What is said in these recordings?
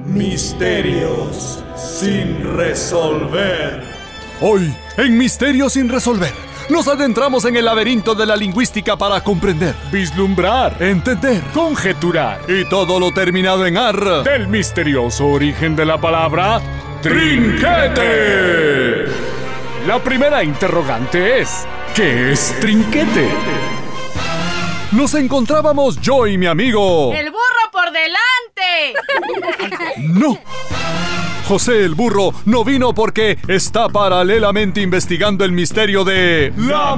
Misterios sin resolver. Hoy, en Misterios sin resolver, nos adentramos en el laberinto de la lingüística para comprender, vislumbrar, entender, conjeturar y todo lo terminado en ar del misterioso origen de la palabra trinquete. La primera interrogante es: ¿qué es trinquete? Nos encontrábamos yo y mi amigo... ¡El burro por delante! ¡No! José el burro no vino porque está paralelamente investigando el misterio de... ¡la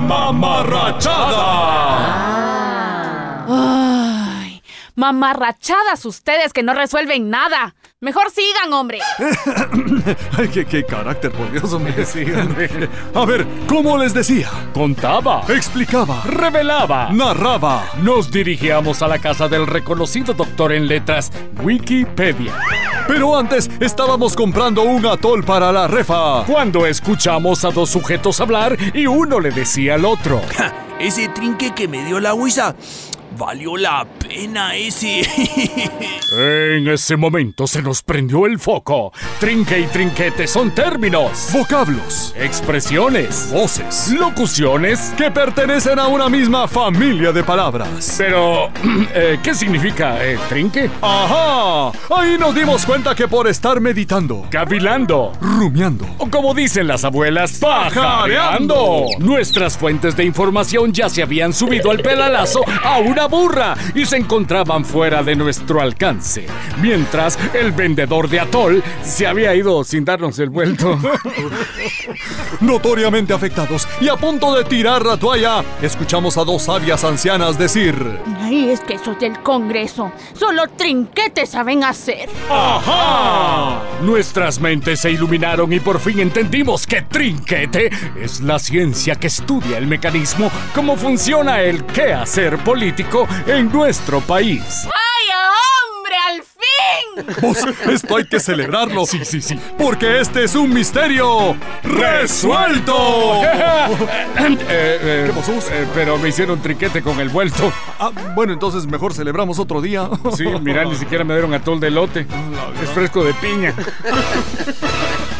mamarrachada! ¡Ay! Mamarrachadas ustedes que no resuelven nada. Mejor sigan, hombre. Ay, qué carácter, por Dios, hombre. Sí, hombre. A ver, ¿cómo les decía? Contaba, Explicaba, revelaba, narraba. Nos dirigíamos a la casa del reconocido doctor en letras, Wikipedia. Pero antes estábamos comprando un atol para la refa. Cuando escuchamos a dos sujetos hablar y uno le decía al otro: ¡Ja! Ese trinque que me dio la huiza, valió la pena ese. En ese momento se nos prendió el foco. Trinque y trinquete son términos, Vocablos, expresiones, voces, locuciones. que pertenecen a una misma familia de palabras. Pero, ¿qué significa trinque? ¡Ajá! Ahí nos dimos cuenta que por estar Cavilando, rumiando, o como dicen las abuelas, pajareando. Nuestras fuentes de información ya se habían subido al pedalazo a una burra y se encontraban fuera de nuestro alcance, mientras el vendedor de atol se había ido sin darnos el vuelto. notoriamente afectados y a punto de tirar la toalla, escuchamos a dos sabias ancianas decir: Ay, es que esos del Congreso solo trinquetes saben hacer. ¡Ajá! Nuestras mentes se iluminaron y por fin entendimos que trinquete es la ciencia que estudia el mecanismo, cómo funciona el quehacer político en nuestro país. ¡Ay, hombre, al fin! Vos, esto hay que celebrarlo. Sí. Porque este es un misterio resuelto. ¿Qué pasó? Pero me hicieron trinquete con el vuelto. Bueno, entonces mejor celebramos otro día. Sí, mira, ni siquiera me dieron atol de elote. Es fresco de piña.